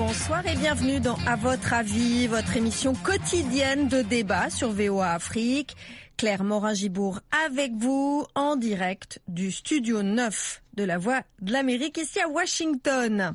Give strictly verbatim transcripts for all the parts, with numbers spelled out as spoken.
Bonsoir et bienvenue dans À votre avis, votre émission quotidienne de débat sur V O A Afrique. Claire Morin-Gibourg avec vous en direct du studio neuf de la Voix de l'Amérique ici à Washington.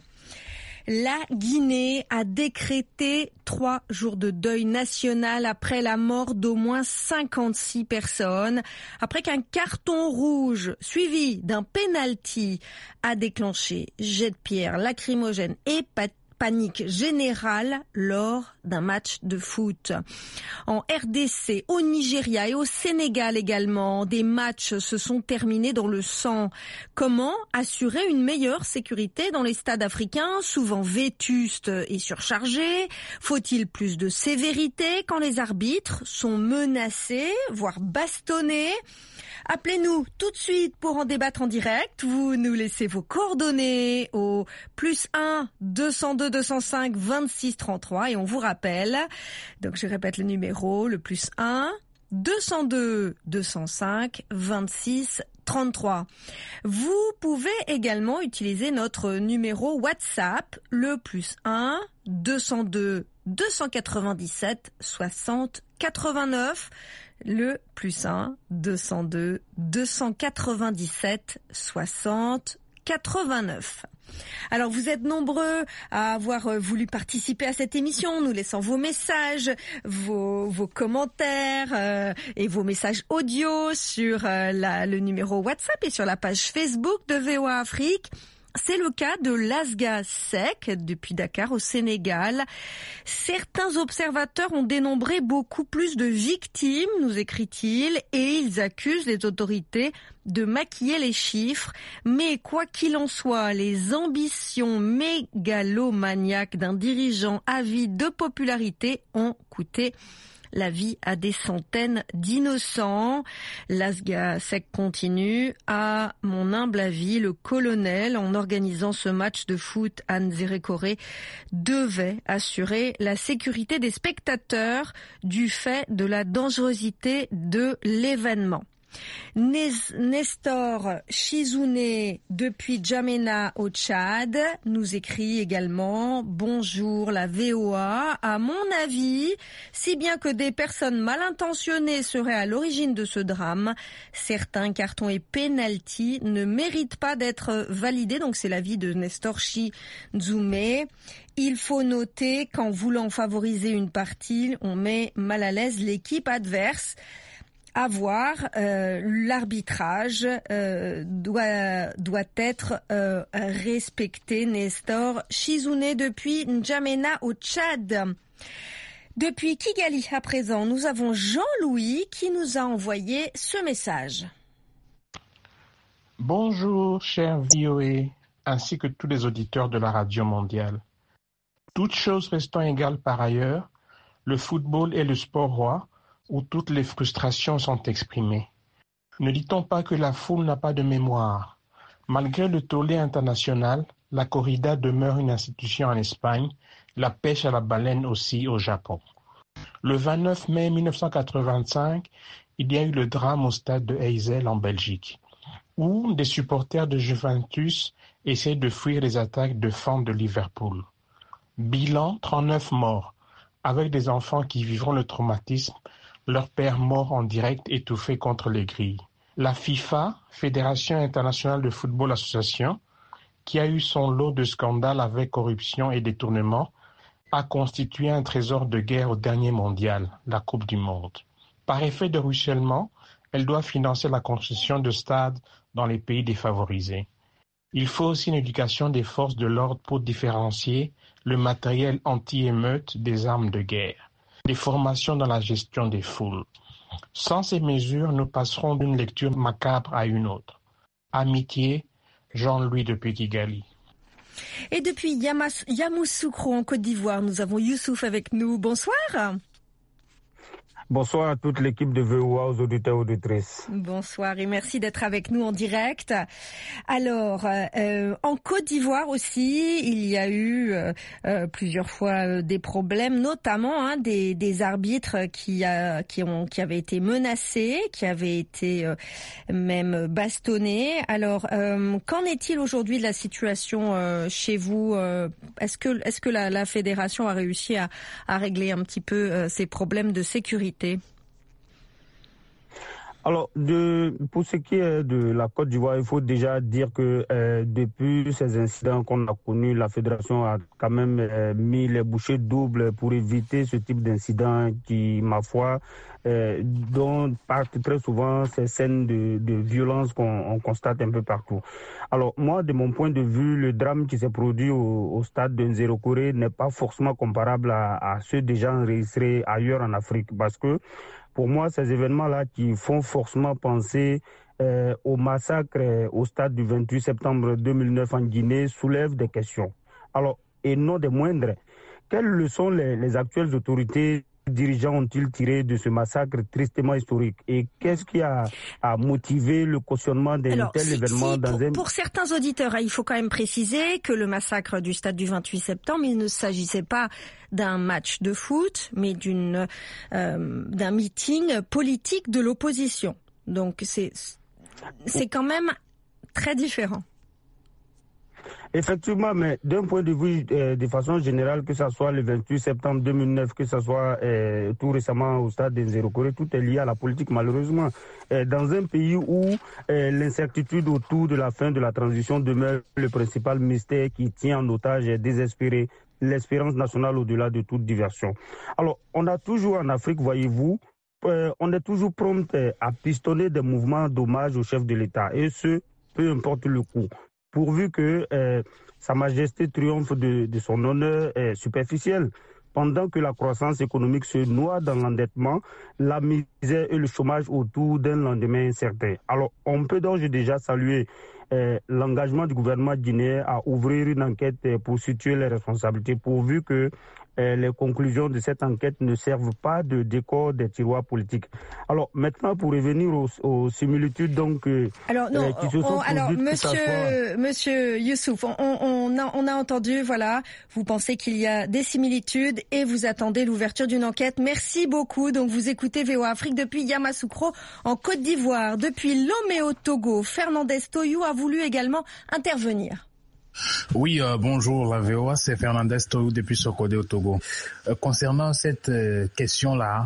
La Guinée a décrété trois jours de deuil national après la mort d'au moins cinquante-six personnes, après qu'un carton rouge suivi d'un penalty a déclenché jet de pierre, lacrymogène et pâte panique générale lors d'un match de foot. En R D C, au Nigeria et au Sénégal également, des matchs se sont terminés dans le sang. Comment assurer une meilleure sécurité dans les stades africains, souvent vétustes et surchargés? Faut-il plus de sévérité quand les arbitres sont menacés, voire bastonnés? Appelez-nous tout de suite pour en débattre en direct. Vous nous laissez vos coordonnées au plus un deux cent deux deux cent cinq vingt-six trente-trois et on vous rappelle, donc je répète le numéro, le plus un deux cent deux deux cent cinq vingt-six trente-trois. Vous pouvez également utiliser notre numéro WhatsApp, le plus un deux cent deux deux cent quatre-vingt-dix-sept soixante quatre-vingt-neuf. Le plus un deux cent deux deux cent quatre-vingt-dix-sept soixante quatre-vingt-neuf. Alors vous êtes nombreux à avoir voulu participer à cette émission, nous laissant vos messages, vos, vos commentaires euh, et vos messages audio sur euh, la, le numéro WhatsApp et sur la page Facebook de V O A Afrique. C'est le cas de Lasga Sek, depuis Dakar au Sénégal. Certains observateurs ont dénombré beaucoup plus de victimes, nous écrit-il, et ils accusent les autorités de maquiller les chiffres. Mais quoi qu'il en soit, les ambitions mégalomaniaques d'un dirigeant avide de popularité ont coûté la vie à des centaines d'innocents. Lasga Sek continue. À mon humble avis, le colonel, en organisant ce match de foot à Nzérékoré, devait assurer la sécurité des spectateurs du fait de la dangerosité de l'événement. Nestor Chizouné depuis Djamena au Tchad nous écrit également « Bonjour la V O A, à mon avis, si bien que des personnes mal intentionnées seraient à l'origine de ce drame, certains cartons et pénalty ne méritent pas d'être validés. » Donc c'est l'avis de Nestor Chizouné. Il faut noter qu'en voulant favoriser une partie, on met mal à l'aise l'équipe adverse. À voir, euh, l'arbitrage euh, doit doit être euh, respecté. Nestor Chizouné depuis N'Djamena au Tchad. Depuis Kigali à présent, nous avons Jean-Louis qui nous a envoyé ce message. Bonjour cher V O A, ainsi que tous les auditeurs de la radio mondiale. Toutes choses restant égales par ailleurs, le football est le sport roi où toutes les frustrations sont exprimées. Ne dit-on pas que la foule n'a pas de mémoire? Malgré le tollé international, la corrida demeure une institution en Espagne, la pêche à la baleine aussi au Japon. Le vingt-neuf mai mille neuf cent quatre-vingt-cinq, il y a eu le drame au stade de Heysel en Belgique, où des supporters de Juventus essaient de fuir les attaques de fans de Liverpool. Bilan, trente-neuf morts, avec des enfants qui vivront le traumatisme, leur père mort en direct étouffé contre les grilles. La FIFA, Fédération internationale de football association, qui a eu son lot de scandales avec corruption et détournement, a constitué un trésor de guerre au dernier mondial, la Coupe du Monde. Par effet de ruissellement, elle doit financer la construction de stades dans les pays défavorisés. Il faut aussi une éducation des forces de l'ordre pour différencier le matériel anti-émeute des armes de guerre. Des formations dans la gestion des foules. Sans ces mesures, nous passerons d'une lecture macabre à une autre. Amitié, Jean-Louis depuis Kigali. Et depuis Yamas, Yamoussoukro en Côte d'Ivoire, nous avons Youssouf avec nous. Bonsoir. Bonsoir à toute l'équipe de V O A, aux auditeurs et auditrices. Bonsoir et merci d'être avec nous en direct. Alors, euh, en Côte d'Ivoire aussi, il y a eu euh, plusieurs fois euh, des problèmes, notamment hein, des, des arbitres qui, a, qui, ont, qui avaient été menacés, qui avaient été euh, même bastonnés. Alors, euh, qu'en est-il aujourd'hui de la situation euh, chez vous? euh, Est-ce que, est-ce que la, la fédération a réussi à, à régler un petit peu euh, ces problèmes de sécurité? Alors, de, pour ce qui est de la Côte d'Ivoire, il faut déjà dire que euh, depuis ces incidents qu'on a connus, la fédération a quand même euh, mis les bouchées doubles pour éviter ce type d'incidents qui, ma foi, euh, dont partent très souvent ces scènes de, de violence qu'on on constate un peu partout. Alors, moi, de mon point de vue, le drame qui s'est produit au, au stade de Nzero Corée n'est pas forcément comparable à, à ceux déjà enregistrés ailleurs en Afrique, parce que pour moi, ces événements-là qui font forcément penser euh, au massacre euh, au stade du vingt-huit septembre deux mille neuf en Guinée soulèvent des questions. Alors, et non des moindres, quelles leçons les, les actuelles autorités dirigeants ont-ils tiré de ce massacre tristement historique? Et qu'est-ce qui a, a motivé le cautionnement d'un tel si, événement si, dans pour, un... Pour certains auditeurs, il faut quand même préciser que le massacre du stade du vingt-huit septembre, il ne s'agissait pas d'un match de foot, mais d'une euh, d'un meeting politique de l'opposition. Donc c'est c'est quand même très différent. Effectivement, mais d'un point de vue euh, de façon générale, que ce soit le vingt-huit septembre deux mille neuf, que ce soit euh, tout récemment au stade de Nzero Corée, tout est lié à la politique malheureusement. Euh, dans un pays où euh, l'incertitude autour de la fin de la transition demeure le principal mystère qui tient en otage et désespéré l'espérance nationale au-delà de toute diversion. Alors, on a toujours en Afrique, voyez-vous, euh, on est toujours prompt à pistonner des mouvements d'hommage au chef de l'État, et ce, peu importe le coût, pourvu que euh, Sa Majesté triomphe de, de son honneur euh, superficiel. Pendant que la croissance économique se noie dans l'endettement, la misère et le chômage autour d'un lendemain incertain. Alors, on peut donc déjà saluer euh, l'engagement du gouvernement guinéen à ouvrir une enquête pour situer les responsabilités, pourvu que euh, les conclusions de cette enquête ne servent pas de décor des tiroirs politiques. Alors, maintenant, pour revenir aux, aux similitudes donc, euh, alors, non, euh, qui se sont on, alors, produites, monsieur, soit... monsieur Youssouf, on, on, a, on a entendu, voilà, vous pensez qu'il y a des similitudes et vous attendez l'ouverture d'une enquête. Merci beaucoup. Donc, vous écoutez V O A Afrique depuis Yamoussoukro en Côte d'Ivoire. Depuis Lomé au Togo, Fernandez Toyou a voulu également intervenir. Oui, euh, bonjour, la V O A, c'est Fernandez Toyou depuis Sokodé au Togo. Euh, concernant cette euh, question-là,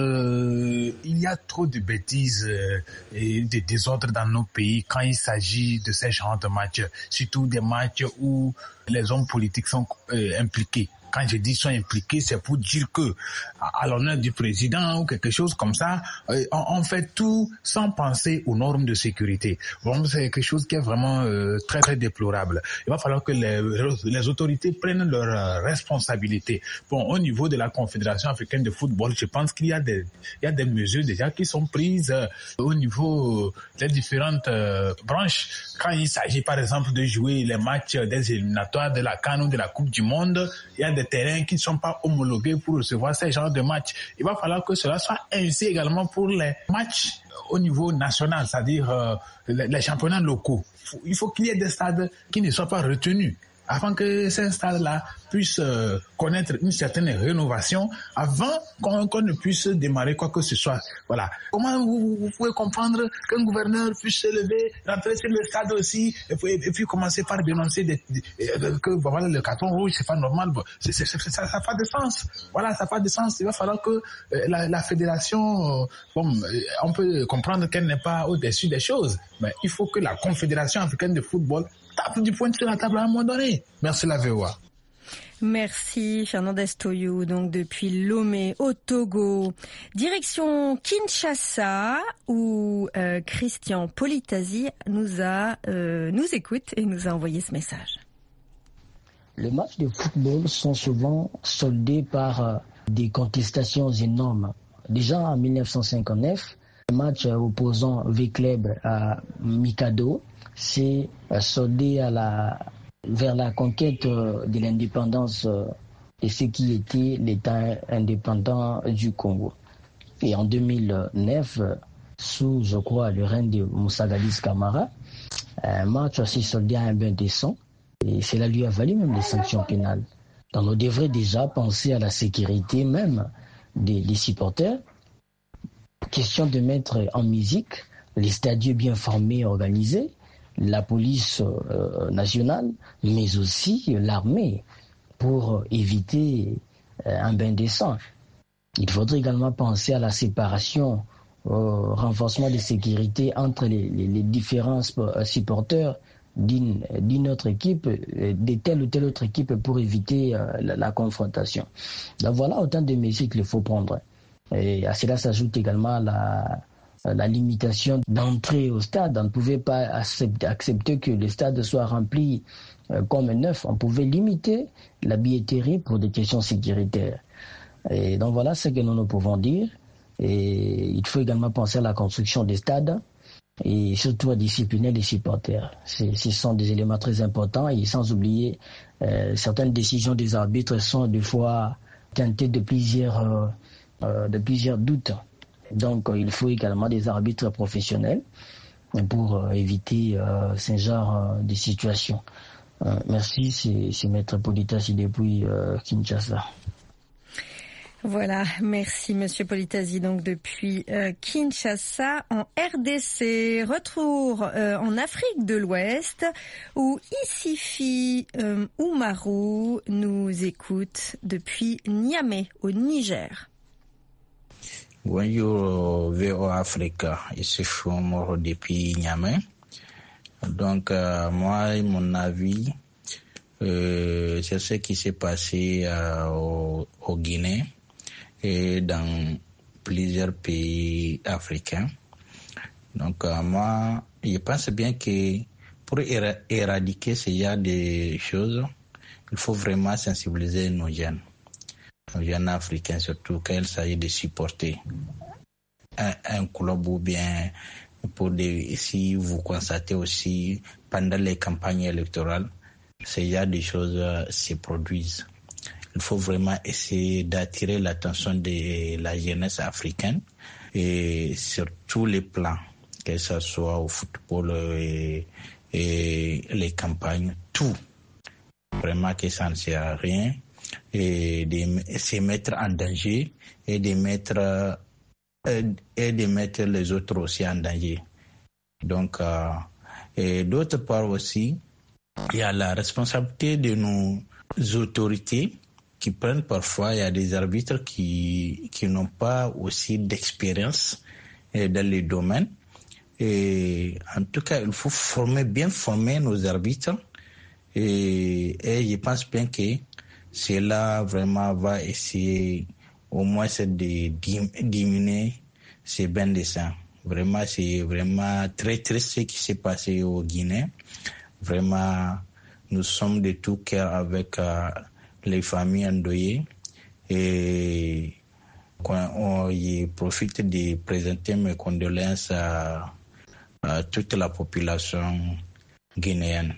euh, il y a trop de bêtises euh, et de désordre dans nos pays quand il s'agit de ces genres de matchs, surtout des matchs où les hommes politiques sont euh, impliqués. Quand je dis sont impliqués, c'est pour dire que, à l'honneur du président ou quelque chose comme ça, euh, on, on fait tout sans penser aux normes de sécurité. Bon, c'est quelque chose qui est vraiment euh, très très déplorable. Il va falloir que les, les autorités prennent leurs responsabilités. Bon, au niveau de la Confédération africaine de football, je pense qu'il y a des, il y a des mesures déjà qui sont prises euh, au niveau des différentes euh, branches. Quand il s'agit par exemple de jouer les matchs des éliminatoires de la CAN ou de la Coupe du Monde, il y a des terrains qui ne sont pas homologués pour recevoir ces genres de matchs. Il va falloir que cela soit ainsi également pour les matchs au niveau national, c'est-à-dire euh, les, les championnats locaux. Il faut qu'il y ait des stades qui ne soient pas retenus avant que ces stades-là puissent euh, connaître une certaine rénovation avant qu'on, qu'on ne puisse démarrer quoi que ce soit. Voilà. Comment vous, vous pouvez comprendre qu'un gouverneur puisse se lever, rentrer sur le stade aussi, et puis, et puis commencer par dénoncer des, des, que voilà, le carton rouge, c'est pas normal. C'est, c'est, c'est, ça n'a pas de sens. Voilà, ça n'a pas de sens. Il va falloir que euh, la, la fédération, euh, bon, on peut comprendre qu'elle n'est pas au-dessus des choses, mais il faut que la Confédération africaine de football tape du poing sur la table à un moment donné. Merci la V O A. Merci Fernandez Toyou, donc depuis Lomé au Togo. Direction Kinshasa où euh, Christian Politasi nous a euh, nous écoute et nous a envoyé ce message. Les matchs de football sont souvent soldés par euh, des contestations énormes. Déjà en dix-neuf cent cinquante-neuf, le match opposant V-Club à Mikado s'est soldé à la, vers la conquête de l'indépendance de ce qui était l'État indépendant du Congo. Et en deux mille neuf, sous, je crois, le règne de Moussa Dadis Camara, un match s'est soldé à un bain de sang et cela lui a valu même des sanctions pénales. Donc on devrait déjà penser à la sécurité même des, des supporters. Question de mettre en musique les stadiers bien formés et organisés, la police euh, nationale, mais aussi l'armée pour éviter euh, un bain de sang. Il faudrait également penser à la séparation, au renforcement de sécurité entre les, les, les différents supporters d'une, d'une autre équipe, de telle ou telle autre équipe pour éviter euh, la, la confrontation. Donc voilà autant de mesures qu'il faut prendre. Et à cela s'ajoute également la, la limitation d'entrée au stade. On ne pouvait pas accepter, accepter que le stade soit rempli euh, comme neuf. On pouvait limiter la billetterie pour des questions sécuritaires. Et donc voilà ce que nous nous pouvons dire. Et il faut également penser à la construction des stades et surtout à discipliner les supporters. C'est, ce sont des éléments très importants et sans oublier euh, certaines décisions des arbitres sont des fois teintées de plusieurs, euh, euh, de plusieurs doutes. Donc euh, il faut également des arbitres professionnels pour euh, éviter euh, ce genre euh, de situations. Euh, merci, c'est, c'est Maître Politasi depuis euh, Kinshasa. Voilà, merci Monsieur Politasi, donc depuis euh, Kinshasa en R D C. Retour euh, en Afrique de l'Ouest où Issifi euh, Oumarou nous écoute depuis Niamey au Niger. Bonjour V O Africa, Issifi Oumarou depuis Niamey. Donc euh, moi, mon avis, euh, c'est ce qui s'est passé euh, au, au Guinée et dans plusieurs pays africains. Donc euh, moi, je pense bien que pour éra- éradiquer ce genre de choses, il faut vraiment sensibiliser nos jeunes, nos jeunes africains surtout, quand il s'agit de supporter un, un club ou bien pour des, si vous constatez aussi pendant les campagnes électorales, ce genre de choses euh, se produisent. Il faut vraiment essayer d'attirer l'attention de la jeunesse africaine et sur tous les plans, que ce soit au football et, et les campagnes, tout. Vraiment que ça ne sert à rien et de se mettre en danger et de mettre, et de mettre les autres aussi en danger. Donc, euh, et d'autre part aussi, il y a la responsabilité de nos autorités qui prennent parfois, il y a des arbitres qui, qui n'ont pas aussi d'expérience dans les domaines. Et en tout cas, il faut former, bien former nos arbitres. Et, et je pense bien que cela vraiment va essayer au moins de diminuer ces bains de sang. Vraiment, c'est vraiment très triste ce qui s'est passé au Guinée. Vraiment, nous sommes de tout cœur avec euh, les familles endeuillées et on y profite de présenter mes condoléances à, à toute la population guinéenne.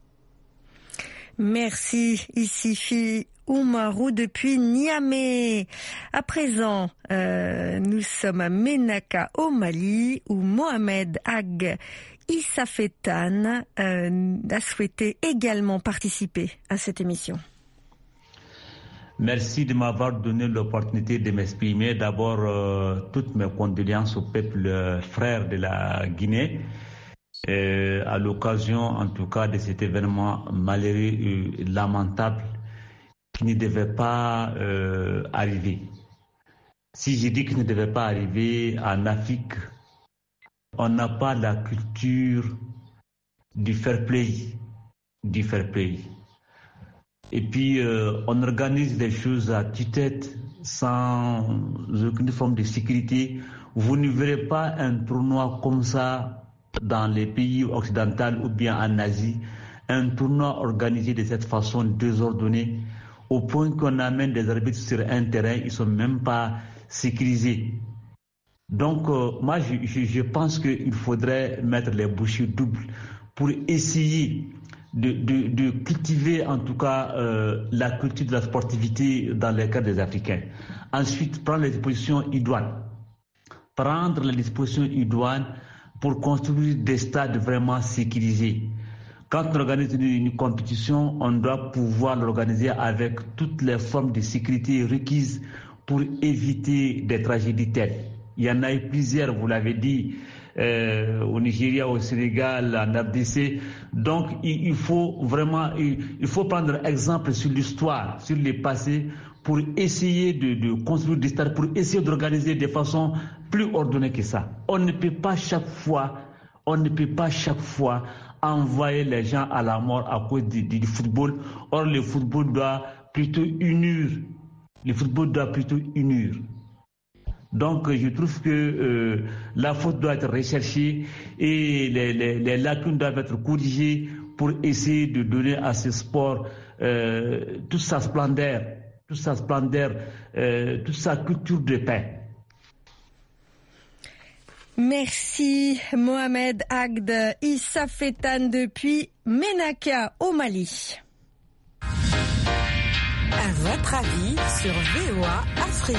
Merci, Issifi Oumarou depuis Niamey. À présent, euh, nous sommes à Ménaka au Mali où Mohamed Ag Issafetan euh, a souhaité également participer à cette émission. Merci de m'avoir donné l'opportunité de m'exprimer. D'abord, euh, toutes mes condoléances au peuple euh, frère de la Guinée, euh, à l'occasion en tout cas de cet événement malheureux et lamentable qui ne devait pas euh, arriver. Si je dis qu'il ne devait pas arriver en Afrique, on n'a pas la culture du fair play, du fair play. Et puis, euh, on organise des choses à tue-tête, sans aucune forme de sécurité. Vous ne verrez pas un tournoi comme ça dans les pays occidentaux ou bien en Asie. Un tournoi organisé de cette façon désordonnée, au point qu'on amène des arbitres sur un terrain, ils ne sont même pas sécurisés. Donc, euh, moi, je, je, je pense qu'il faudrait mettre les bouchées doubles pour essayer De, de, de cultiver en tout cas euh, la culture de la sportivité dans les cas des Africains. Ensuite, prendre les dispositions idoines. prendre les dispositions idoines pour construire des stades vraiment sécurisés. Quand on organise une, une compétition, on doit pouvoir l'organiser avec toutes les formes de sécurité requises pour éviter des tragédies telles. Il y en a eu plusieurs, vous l'avez dit, euh, au Nigeria, au Sénégal, en R D C. Donc, il, il faut vraiment, il, il faut prendre exemple sur l'histoire, sur le passé, pour essayer de, de construire des stades, pour essayer d'organiser de façon plus ordonnée que ça. On ne peut pas chaque fois, on ne peut pas chaque fois envoyer les gens à la mort à cause du, du football. Or, le football doit plutôt unir. Le football doit plutôt unir. Donc, je trouve que euh, la faute doit être recherchée et les, les, les lacunes doivent être corrigées pour essayer de donner à ce sport euh, toute sa splendeur, toute sa splendeur, euh, toute sa culture de paix. Merci Mohamed Agd Issa Fetan depuis Ménaka au Mali. À votre avis sur V O A Afrique.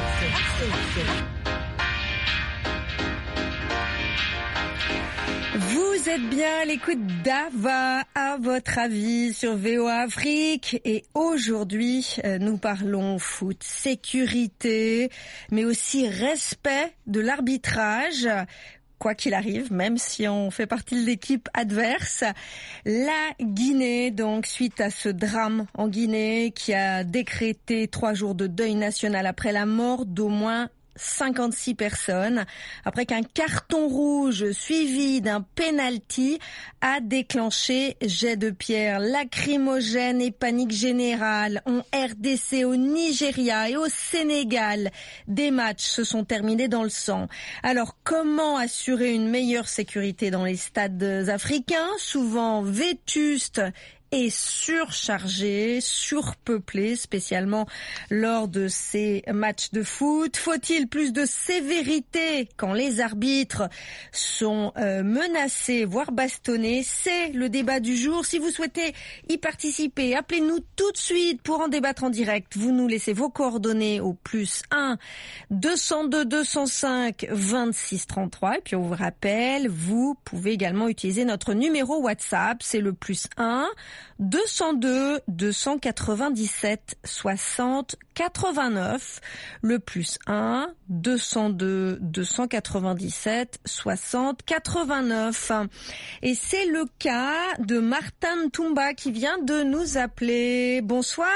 Vous êtes bien à l'écoute d'Ava, à votre avis sur V O A Afrique. Et aujourd'hui, nous parlons foot, sécurité, mais aussi respect de l'arbitrage. Quoi qu'il arrive, même si on fait partie de l'équipe adverse. La Guinée, donc, suite à ce drame en Guinée qui a décrété trois jours de deuil national après la mort d'au moins cinquante-six personnes, après qu'un carton rouge suivi d'un penalty a déclenché jet de pierre lacrymogène et panique générale en R D C, au Nigeria et au Sénégal. Des matchs se sont terminés dans le sang. Alors, comment assurer une meilleure sécurité dans les stades africains, souvent vétustes et surchargé, surpeuplé, spécialement lors de ces matchs de foot? Faut-il plus de sévérité quand les arbitres sont euh, menacés, voire bastonnés? C'est le débat du jour. Si vous souhaitez y participer, appelez-nous tout de suite pour en débattre en direct. Vous nous laissez vos coordonnées au plus un deux cent deux deux cent cinq vingt-six trente-trois. Et puis on vous rappelle, vous pouvez également utiliser notre numéro WhatsApp. C'est le plus un deux cent deux deux cent quatre-vingt-dix-sept soixante quatre-vingt-neuf, le plus un deux cent deux deux cent quatre-vingt-dix-sept soixante quatre-vingt-neuf. Et c'est le cas de Martin Ntumba qui vient de nous appeler. Bonsoir.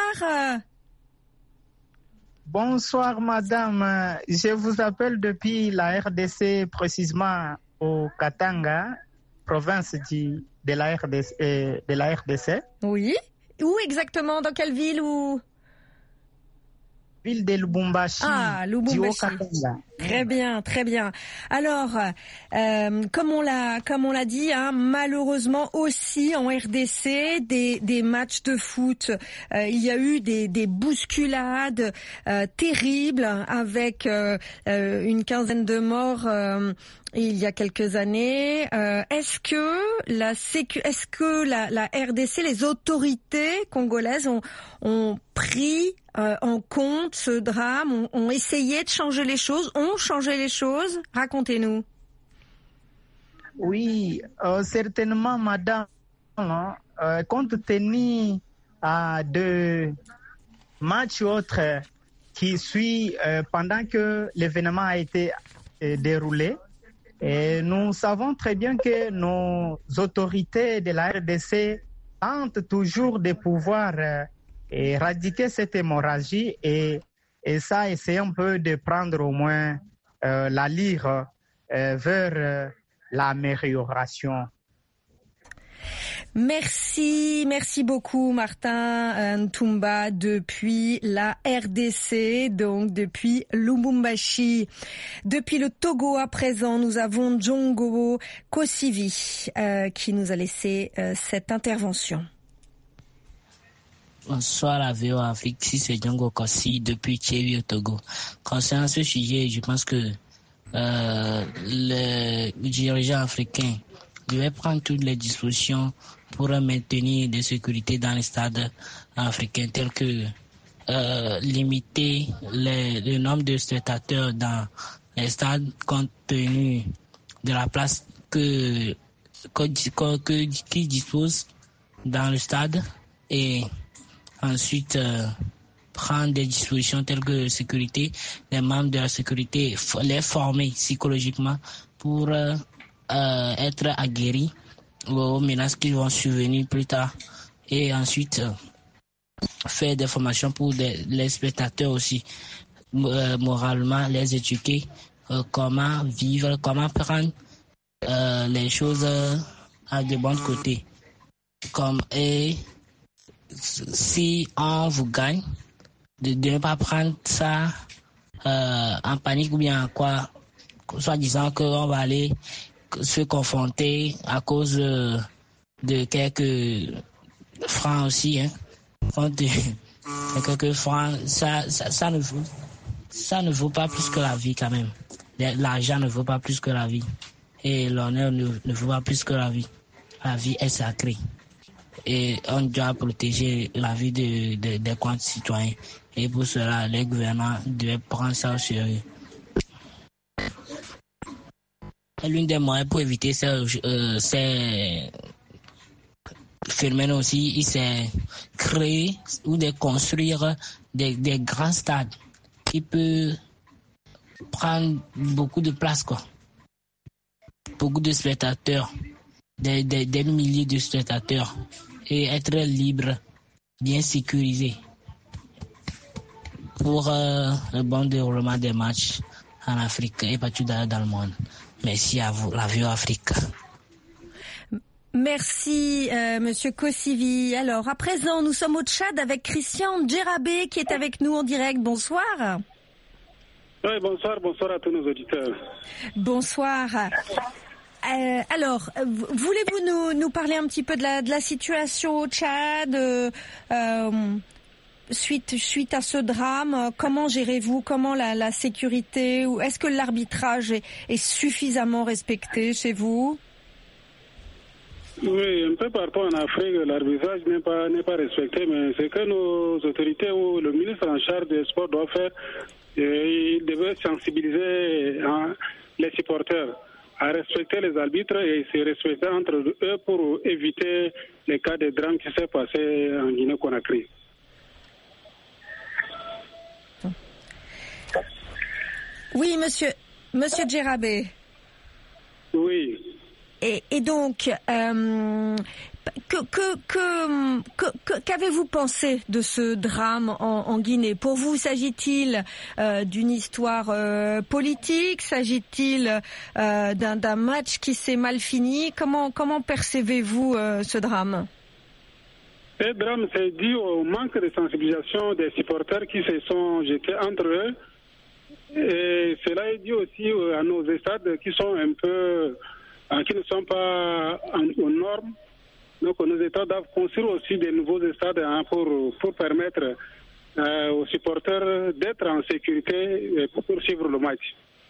Bonsoir madame, je vous appelle depuis la R D C, précisément au Katanga, province du de la R D C, euh, de la R D C. Oui. Où exactement? Dans quelle ville? Ou ville de Lubumbashi. Ah, Lubumbashi. Très bien, très bien. Alors, euh, comme on l'a, comme on l'a dit, hein, malheureusement aussi en R D C, des, des matchs de foot, euh, il y a eu des, des bousculades euh, terribles avec euh, euh, une quinzaine de morts. Euh, il y a quelques années. Euh, est-ce que la sécu, est-ce que la, la R D C, les autorités congolaises ont, ont pris euh, en compte ce drame, ont, ont essayé de changer les choses, ont changé les choses? Racontez-nous. Oui, euh, certainement, madame. Euh, compte tenu euh, de matchs autres qui suivent euh, pendant que l'événement a été euh, déroulé, et nous savons très bien que nos autorités de la R D C tentent toujours de pouvoir euh, éradiquer cette hémorragie et, et ça, essayer un peu de prendre au moins euh, la lyre euh, vers euh, l'amélioration. Merci, merci beaucoup Martin Ntumba depuis la R D C, donc depuis Lubumbashi. Depuis le Togo à présent, nous avons Djongo Kosivi euh, qui nous a laissé euh, cette intervention. Bonsoir à V O A Afrique, si c'est Djongo Kossi depuis Tchévi au Togo. Concernant ce sujet, je pense que euh, les dirigeants africains devaient prendre toutes les dispositions pour maintenir des sécurités dans les stades africains, tels que euh, limiter les, le nombre de spectateurs dans les stades compte tenu de la place que, que, que qui dispose dans le stade et ensuite euh, prendre des dispositions telles que sécurité, les membres de la sécurité, les former psychologiquement pour euh, euh, être aguerris aux menaces qui vont survenir plus tard et ensuite euh, faire des formations pour des, les spectateurs aussi, euh, moralement les éduquer, euh, comment vivre, comment prendre euh, les choses euh, à de bons côtés. Comme, et si on vous gagne, de, de ne pas prendre ça euh, en panique ou bien quoi, soit disant qu'on va aller se confronter à cause de, de quelques francs aussi, hein. De, de quelques francs, ça, ça, ça, ne vaut, ça ne vaut pas plus que la vie quand même. L'argent ne vaut pas plus que la vie. Et l'honneur ne, ne vaut pas plus que la vie. La vie est sacrée. Et on doit protéger la vie de, de, des concitoyens. Et pour cela, les gouvernants doivent prendre ça au sérieux. Et l'un des moyens pour éviter ces, euh, ces phénomènes aussi, c'est créer ou de construire des, des grands stades qui peuvent prendre beaucoup de place, quoi. Beaucoup de spectateurs, des, des, des milliers de spectateurs et être libre, bien sécurisé pour euh, le bon déroulement des matchs en Afrique et partout dans, dans le monde. Merci à vous, la V O A Afrique. Merci, euh, Monsieur Kosivi. Alors, à présent, nous sommes au Tchad avec Christian Djerabé qui est avec nous en direct. Bonsoir. Oui, bonsoir, bonsoir à tous nos auditeurs. Bonsoir. Euh, alors, voulez-vous nous, nous parler un petit peu de la, de la situation au Tchad euh, euh, suite, suite à ce drame? Comment gérez-vous? Comment la, la sécurité? Ou est-ce que l'arbitrage est, est suffisamment respecté chez vous? Oui, un peu partout en Afrique, l'arbitrage n'est pas, n'est pas respecté, mais c'est que nos autorités ou le ministre en charge des sports doit faire, et il devait sensibiliser hein, les supporters à respecter les arbitres et se respecter entre eux pour éviter les cas de drame qui s'est passé en Guinée-Conakry. Oui, monsieur, monsieur Djerabé. Oui. Et, et donc, euh, que, que, que, que, qu'avez-vous pensé de ce drame en, en Guinée? Pour vous, s'agit-il euh, d'une histoire euh, politique? S'agit-il euh, d'un, d'un match qui s'est mal fini? Comment, comment percevez-vous euh, ce drame? Ce drame, c'est dû au manque de sensibilisation des supporters qui se sont jetés entre eux. Et cela est dû aussi à nos stades qui sont un peu... qui ne sont pas aux normes. Donc nos États doivent construire aussi des nouveaux stades hein, pour, pour permettre euh, aux supporters d'être en sécurité pour poursuivre le match.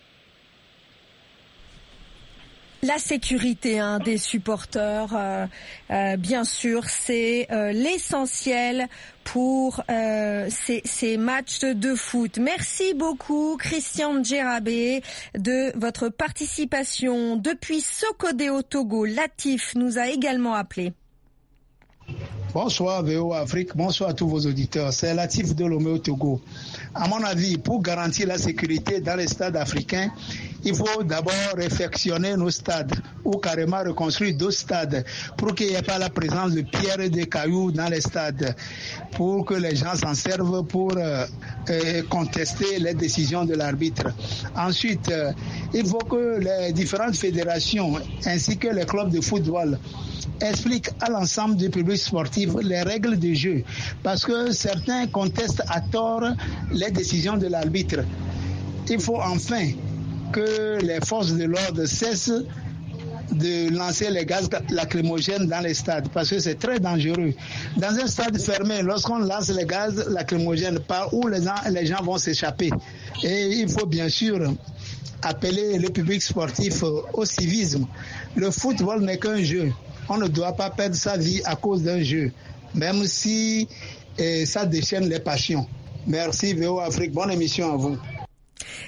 La sécurité hein, des supporters, euh, euh, bien sûr, c'est euh, l'essentiel pour euh, ces, ces matchs de foot. Merci beaucoup, Christian Djerabé, de votre participation depuis Sokodé au Togo. Latif nous a également appelé. Bonsoir V O Afrique, bonsoir à tous vos auditeurs. C'est Latif de Lomé au Togo. À mon avis, pour garantir la sécurité dans les stades africains, il faut d'abord réfectionner nos stades ou carrément reconstruire d'autres stades pour qu'il n'y ait pas la présence de pierres et de cailloux dans les stades, pour que les gens s'en servent pour euh, euh, contester les décisions de l'arbitre. Ensuite, euh, il faut que les différentes fédérations ainsi que les clubs de football expliquent à l'ensemble du public sportif les règles du jeu, parce que certains contestent à tort les décisions de l'arbitre. Il faut enfin que les forces de l'ordre cessent de lancer les gaz lacrymogènes dans les stades, parce que c'est très dangereux. Dans un stade fermé, lorsqu'on lance les gaz lacrymogènes, par où les gens, les gens vont s'échapper. Et il faut bien sûr appeler le public sportif au civisme. Le football n'est qu'un jeu. On ne doit pas perdre sa vie à cause d'un jeu, même si eh, ça déchaîne les passions. Merci V O Afrique, bonne émission à vous.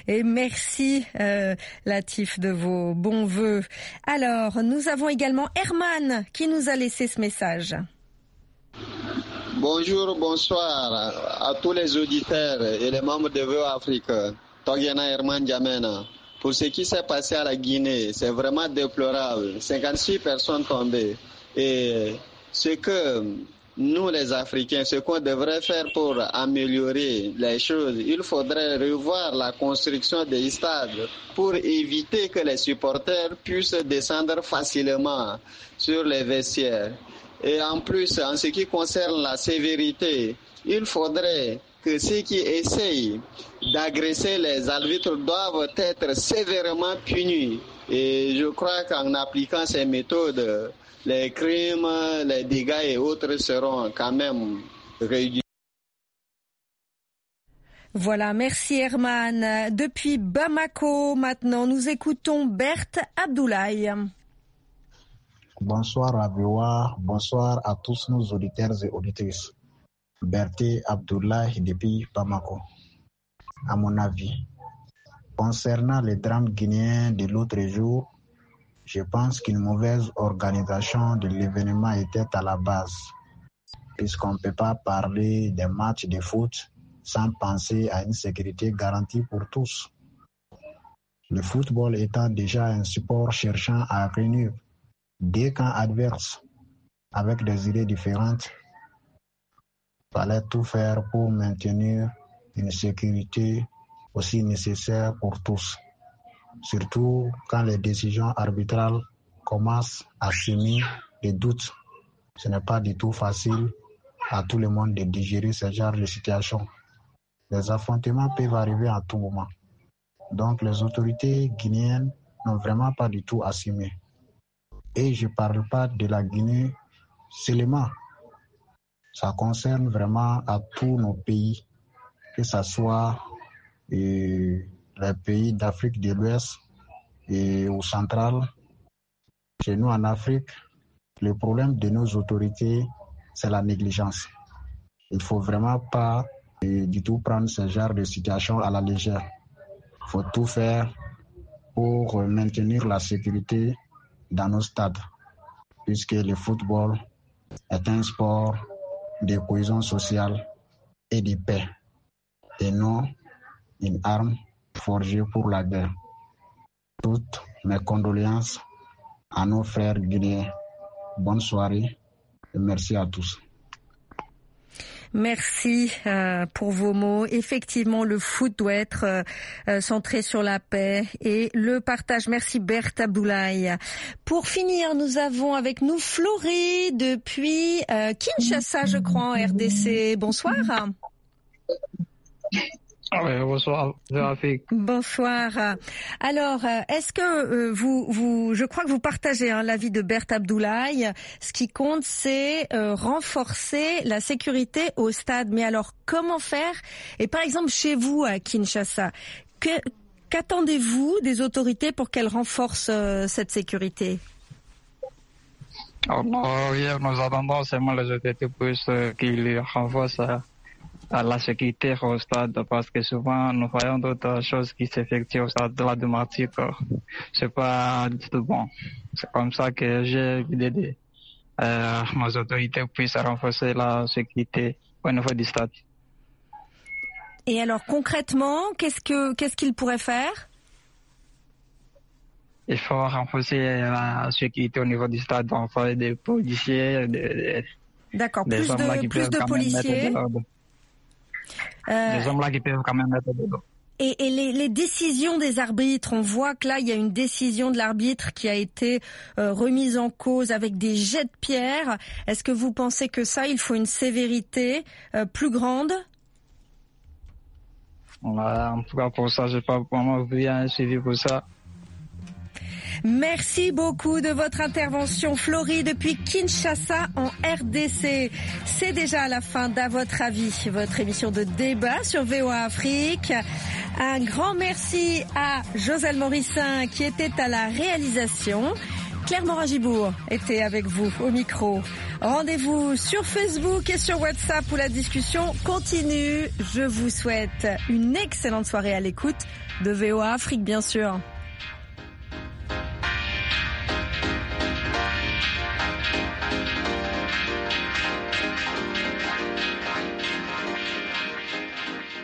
Et merci euh, Latif de vos bons vœux. Alors, nous avons également Herman qui nous a laissé ce message. Bonjour, bonsoir à tous les auditeurs et les membres de V O A Afrique. Togiana Herman Djamena. Pour ce qui s'est passé à la Guinée, c'est vraiment déplorable. cinquante-six personnes tombées. Et ce que nous, les Africains, ce qu'on devrait faire pour améliorer les choses, il faudrait revoir la construction des stades pour éviter que les supporters puissent descendre facilement sur les vestiaires. Et en plus, en ce qui concerne la sévérité, il faudrait que ceux qui essayent d'agresser les arbitres doivent être sévèrement punis. Et je crois qu'en appliquant ces méthodes, les crimes, les dégâts et autres seront quand même réduits. Voilà, merci Herman. Depuis Bamako, maintenant, nous écoutons Berthe Abdoulaye. Bonsoir à V O A, bonsoir à tous nos auditeurs et auditrices. Berthe Abdoulaye depuis Bamako. À mon avis, concernant les drames guinéens de l'autre jour, je pense qu'une mauvaise organisation de l'événement était à la base, puisqu'on ne peut pas parler des matchs de foot sans penser à une sécurité garantie pour tous. Le football étant déjà un sport cherchant à réunir des camps adverses avec des idées différentes, il fallait tout faire pour maintenir une sécurité aussi nécessaire pour tous. Surtout quand les décisions arbitrales commencent à semer des doutes. Ce n'est pas du tout facile à tout le monde de digérer ce genre de situation. Les affrontements peuvent arriver à tout moment. Donc les autorités guinéennes n'ont vraiment pas du tout assumé. Et je ne parle pas de la Guinée seulement. Ça concerne vraiment à tous nos pays, que ce soit euh, les pays d'Afrique de l'Ouest et au central. Chez nous en Afrique, le problème de nos autorités, c'est la négligence. Il ne faut vraiment pas euh, du tout prendre ce genre de situation à la légère. Il faut tout faire pour maintenir la sécurité dans nos stades, puisque le football est un sport de cohésion sociale et de paix, et non une arme forgée pour la guerre. Toutes mes condoléances à nos frères guinéens. Bonne soirée et merci à tous. Merci euh, pour vos mots. Effectivement, le foot doit être euh, centré sur la paix et le partage. Merci Berthe Abdoulaye. Pour finir, nous avons avec nous Florie depuis euh, Kinshasa, je crois, en R D C. Bonsoir. Oui, bonsoir, bonsoir. Alors, est-ce que euh, vous, vous, je crois que vous partagez hein, l'avis de Berthe Abdoulaye. Ce qui compte, c'est euh, renforcer la sécurité au stade. Mais alors, comment faire? Et par exemple, chez vous à Kinshasa, que, qu'attendez-vous des autorités pour qu'elles renforcent euh, cette sécurité? Alors, hier, nous attendons seulement les autorités pour euh, qu'ils renforcent euh, à la sécurité au stade, parce que souvent nous voyons d'autres choses qui s'effectuent au stade de la démartique. C'est pas du tout bon. C'est comme ça que j'ai l'idée de euh, nos autorités puissent renforcer la sécurité au niveau du stade. Et alors concrètement, qu'est-ce que qu'est-ce qu'ils pourraient faire? Il faut renforcer la sécurité au niveau du stade, enfin des policiers, des, des, D'accord, des plus de plus de policiers. Euh, des hommes là qui peuvent quand même mettre de l'eau. Et, et les, les décisions des arbitres, on voit que là, il y a une décision de l'arbitre qui a été euh, remise en cause avec des jets de pierre. Est-ce que vous pensez que ça, il faut une sévérité euh, plus grande? Ouais, en tout cas, pour ça, j'ai pas vraiment vu un suivi pour ça. Merci beaucoup de votre intervention, Florie, depuis Kinshasa en R D C. C'est déjà la fin d'À votre avis, votre émission de débat sur V O A Afrique. Un grand merci à Joselle Morissin qui était à la réalisation. Claire Morin-Gibourg était avec vous au micro. Rendez-vous sur Facebook et sur WhatsApp où la discussion continue. Je vous souhaite une excellente soirée à l'écoute de V O A Afrique, bien sûr.